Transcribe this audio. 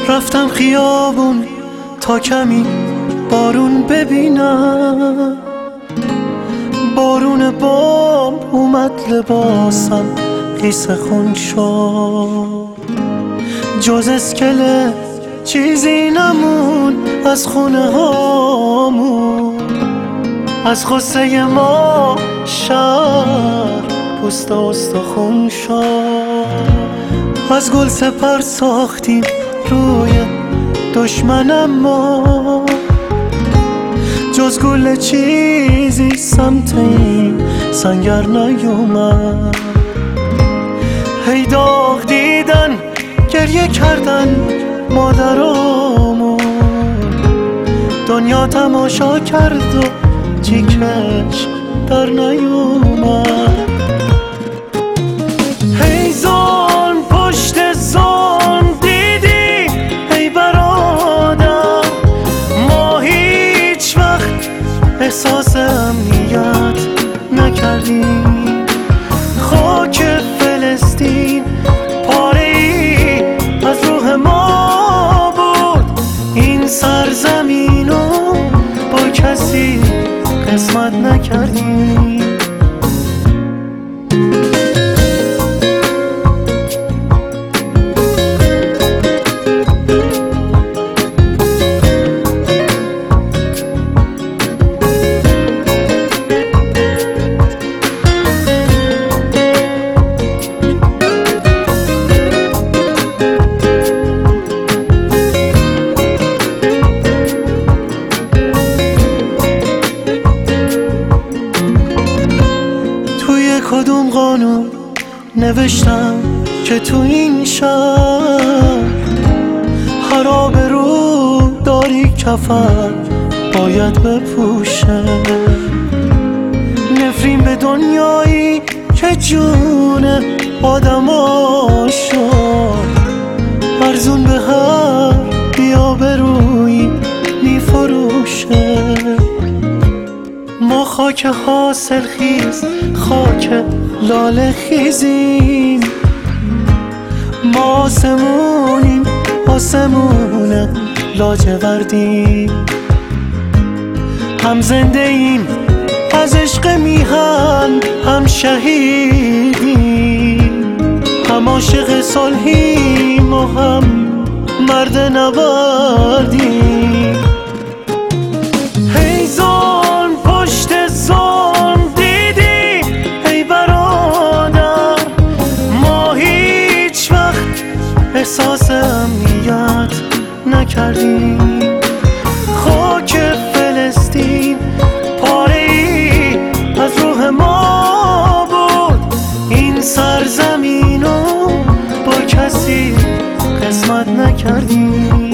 رفتم خیابون تا کمی بارون ببینم. بارون بام اومد لباسم خیس خون شد. جز اسکله چیزی نمون از خونه هامون. از غصه ما شهر پوست استخون شد. از گل سپر ساختیم روی دشمنم ما. جز گل چیزی سمت این سنگر نیومد. هی داغ دیدن گریه کردن مادرامون. دنیا تماشا کرد و چیکش در نیومد. هی ظلم پشت ظلم دیدی ای برادر. ما هیچ وقت احساس امنیت نکردیم. خاک فلسطین پاره‌ای از روح ما بود. این سرزمینو با کسی قسمت نکردیم. کدوم قانون نوشتم که تو این شهر هر آبرو داری کفن باید بپوشه. نفرین به دنیایی که جون آدما شد. ارزون به هر بی‌آبرویی میفروشه. ما خاک حاصل خیز خاک لاله خیزیم. ما آسمونیم آسمون لاجوردیم. هم زنده ایم از عشق میهن هم شهیدیم. هم عاشق صلحیم و هم مرد نبردیم. هی ظلم پشت ظلم دیدی ای برادر. ما هیچ وقت احساس امنیت نکردیم. خاک فلسطین پاره‌ای از روح ما بود. این سرزمینو با کسی قسمت نکردیم.